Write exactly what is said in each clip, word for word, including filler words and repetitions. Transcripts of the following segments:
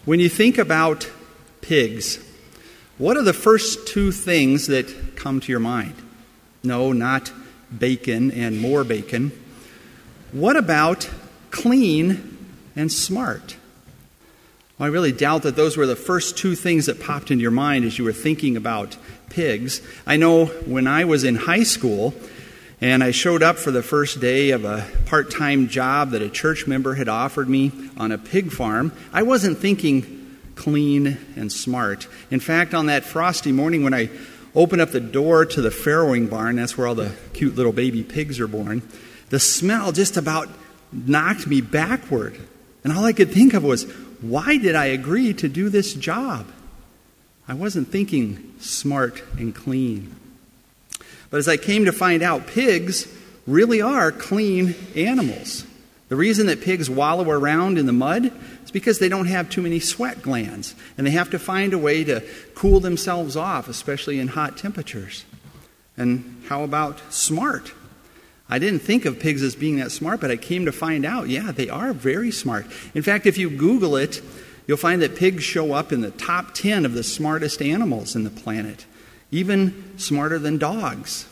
When you think about pigs, what are the first two things that come to your mind? No, not bacon and more bacon. What about clean and smart? Well, I really doubt that those were the first two things that popped into your mind as you were thinking about pigs. I know when I was in high school and I showed up for the first day of a part-time job that a church member had offered me on a pig farm, I wasn't thinking clean and smart. In fact, on that frosty morning when I opened up the door to the farrowing barn, that's where all the cute little baby pigs are born, the smell just about knocked me backward. And all I could think of was, why did I agree to do this job? I wasn't thinking smart and clean. But as I came to find out, pigs really are clean animals. The reason that pigs wallow around in the mud is because they don't have too many sweat glands, and they have to find a way to cool themselves off, especially in hot temperatures. And how about smart? I didn't think of pigs as being that smart, but I came to find out, yeah, they are very smart. In fact, if you Google it, you'll find that pigs show up in the top ten of the smartest animals in the planet, even smarter than dogs.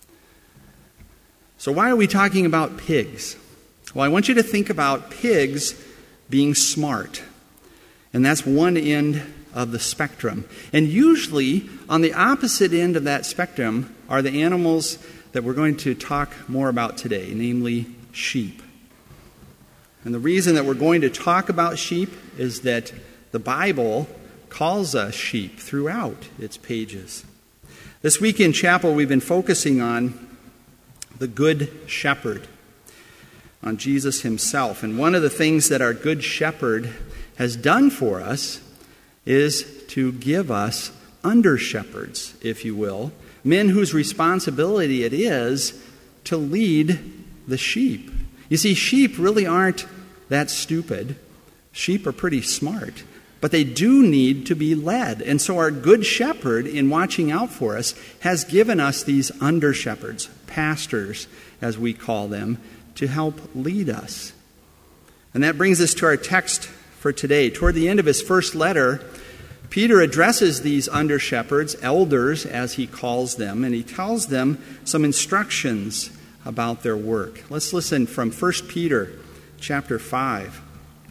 So why are we talking about pigs? Well, I want you to think about pigs being smart. And that's one end of the spectrum. And usually, on the opposite end of that spectrum are the animals that we're going to talk more about today, namely sheep. And the reason that we're going to talk about sheep is that the Bible calls us sheep throughout its pages. This week in chapel, we've been focusing on the Good Shepherd, on Jesus himself. And one of the things that our Good Shepherd has done for us is to give us under-shepherds, if you will, men whose responsibility it is to lead the sheep. You see, sheep really aren't that stupid. Sheep are pretty smart, but they do need to be led. And so our Good Shepherd, in watching out for us, has given us these under-shepherds, pastors, as we call them, to help lead us. And that brings us to our text for today. Toward the end of his first letter, Peter addresses these under-shepherds, elders as he calls them, and he tells them some instructions about their work. Let's listen from First Peter chapter five.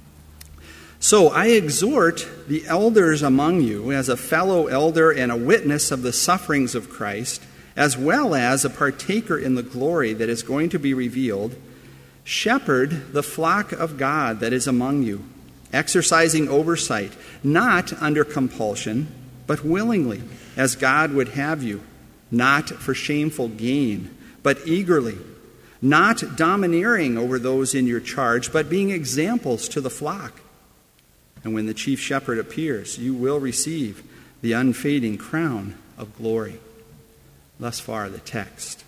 So I exhort the elders among you as a fellow elder and a witness of the sufferings of Christ, as well as a partaker in the glory that is going to be revealed. Shepherd the flock of God that is among you, exercising oversight, not under compulsion, but willingly, as God would have you, not for shameful gain, but eagerly, not domineering over those in your charge, but being examples to the flock. And when the chief shepherd appears, you will receive the unfading crown of glory. Thus far, the text.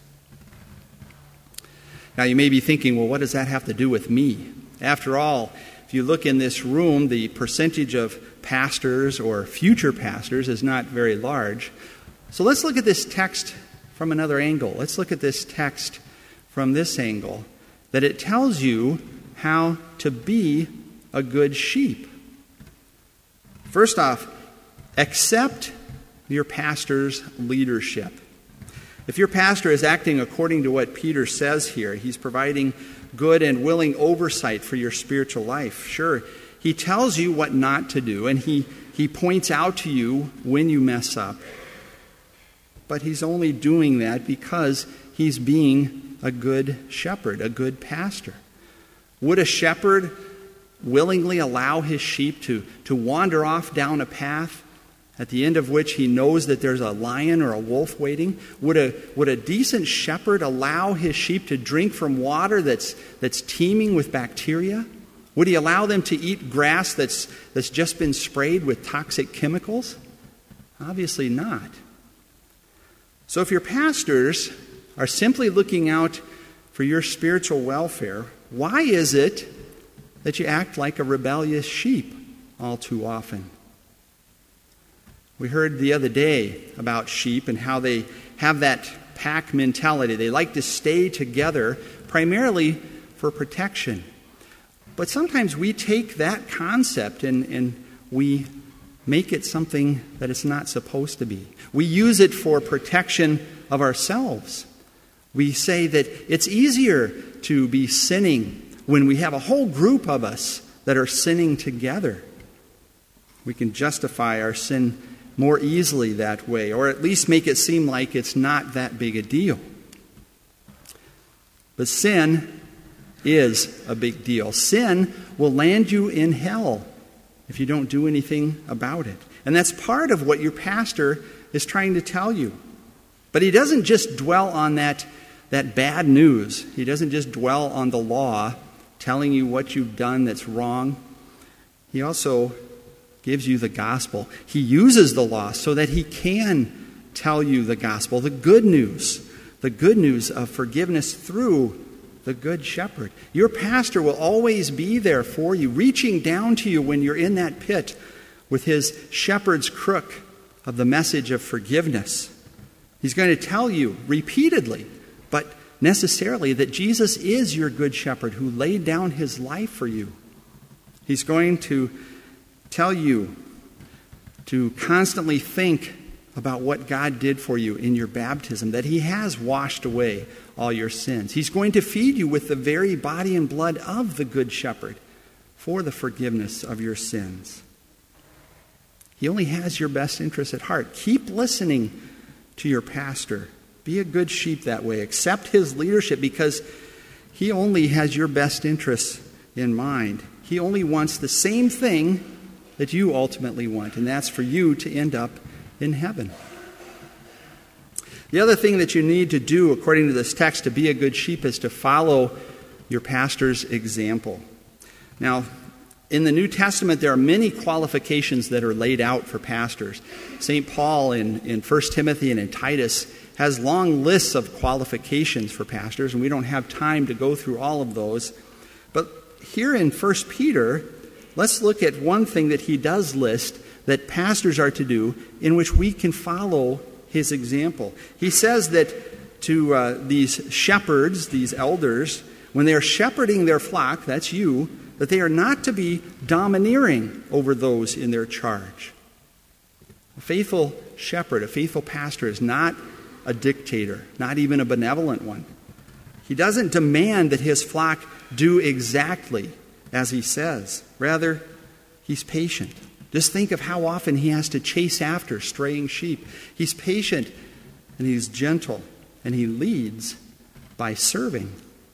Now, you may be thinking, well, what does that have to do with me? After all, if you look in this room, the percentage of pastors or future pastors is not very large. So let's look at this text from another angle. Let's look at this text from this angle, that it tells you how to be a good sheep. First off, accept your pastor's leadership. If your pastor is acting according to what Peter says here, he's providing good and willing oversight for your spiritual life. Sure, he tells you what not to do, and he, he points out to you when you mess up. But he's only doing that because he's being a good shepherd, a good pastor. Would a shepherd willingly allow his sheep to, to wander off down a path at the end of which he knows that there's a lion or a wolf waiting? Would a, would a decent shepherd allow his sheep to drink from water that's, that's teeming with bacteria? Would he allow them to eat grass that's, that's just been sprayed with toxic chemicals? Obviously not. So if your pastors are simply looking out for your spiritual welfare, why is it that you act like a rebellious sheep all too often? We heard the other day about sheep and how they have that pack mentality. They like to stay together primarily for protection. But sometimes we take that concept and, and we make it something that it's not supposed to be. We use it for protection of ourselves. We say that it's easier to be sinning when we have a whole group of us that are sinning together. We can justify our sin more easily that way, or at least make it seem like it's not that big a deal. But sin is a big deal. Sin will land you in hell if you don't do anything about it. And that's part of what your pastor is trying to tell you. But he doesn't just dwell on that, that bad news. He doesn't just dwell on the law, telling you what you've done that's wrong. He also gives you the gospel. He uses the law so that he can tell you the gospel, the good news, the good news of forgiveness through the Good Shepherd. Your pastor will always be there for you, reaching down to you when you're in that pit with his shepherd's crook of the message of forgiveness. He's going to tell you repeatedly, but necessarily, that Jesus is your good shepherd who laid down his life for you. He's going to tell you to constantly think about what God did for you in your baptism, that he has washed away all your sins. He's going to feed you with the very body and blood of the Good Shepherd for the forgiveness of your sins. He only has your best interest at heart. Keep listening to your pastor. Be a good sheep that way. Accept his leadership because he only has your best interests in mind. He only wants the same thing that you ultimately want, and that's for you to end up in heaven. The other thing that you need to do, according to this text, to be a good sheep is to follow your pastor's example. Now, in the New Testament, there are many qualifications that are laid out for pastors. Saint Paul in, in First Timothy and in Titus has long lists of qualifications for pastors, and we don't have time to go through all of those. But here in First Peter, let's look at one thing that he does list that pastors are to do in which we can follow his example. He says that to uh, these shepherds, these elders, when they are shepherding their flock, that's you, that they are not to be domineering over those in their charge. A faithful shepherd, a faithful pastor is not a dictator, not even a benevolent one. He doesn't demand that his flock do exactly as he says. Rather, he's patient. Just think of how often he has to chase after straying sheep. He's patient and he's gentle and he leads by serving.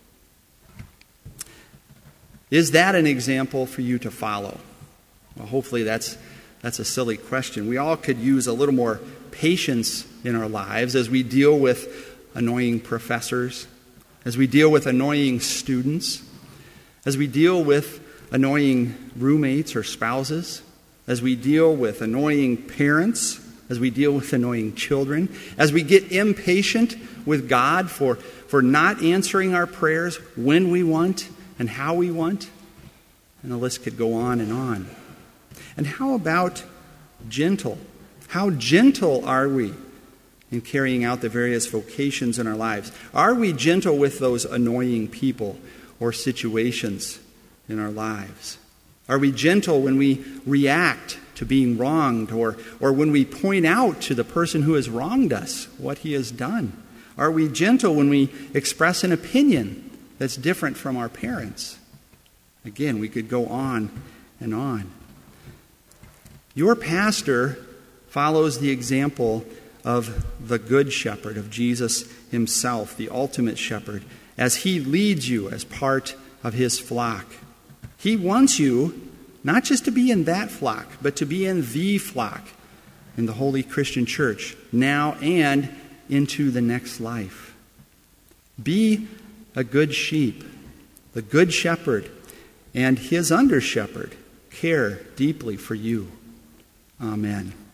Is that an example for you to follow? Well, hopefully that's that's a silly question. We all could use a little more patience in our lives as we deal with annoying professors, as we deal with annoying students, as we deal with annoying roommates or spouses, as we deal with annoying parents, as we deal with annoying children, as we get impatient with God for, for not answering our prayers when we want and how we want. And the list could go on and on. And how about gentle? How gentle are we in carrying out the various vocations in our lives? Are we gentle with those annoying people or situations in our lives? Are we gentle when we react to being wronged or, or when we point out to the person who has wronged us what he has done? Are we gentle when we express an opinion that's different from our parents? Again, we could go on and on. Your pastor follows the example of the Good Shepherd, of Jesus himself, the ultimate shepherd, as he leads you as part of his flock. He wants you not just to be in that flock, but to be in the flock in the Holy Christian Church, now and into the next life. Be a good sheep. The Good Shepherd and his under shepherd care deeply for you. Amen.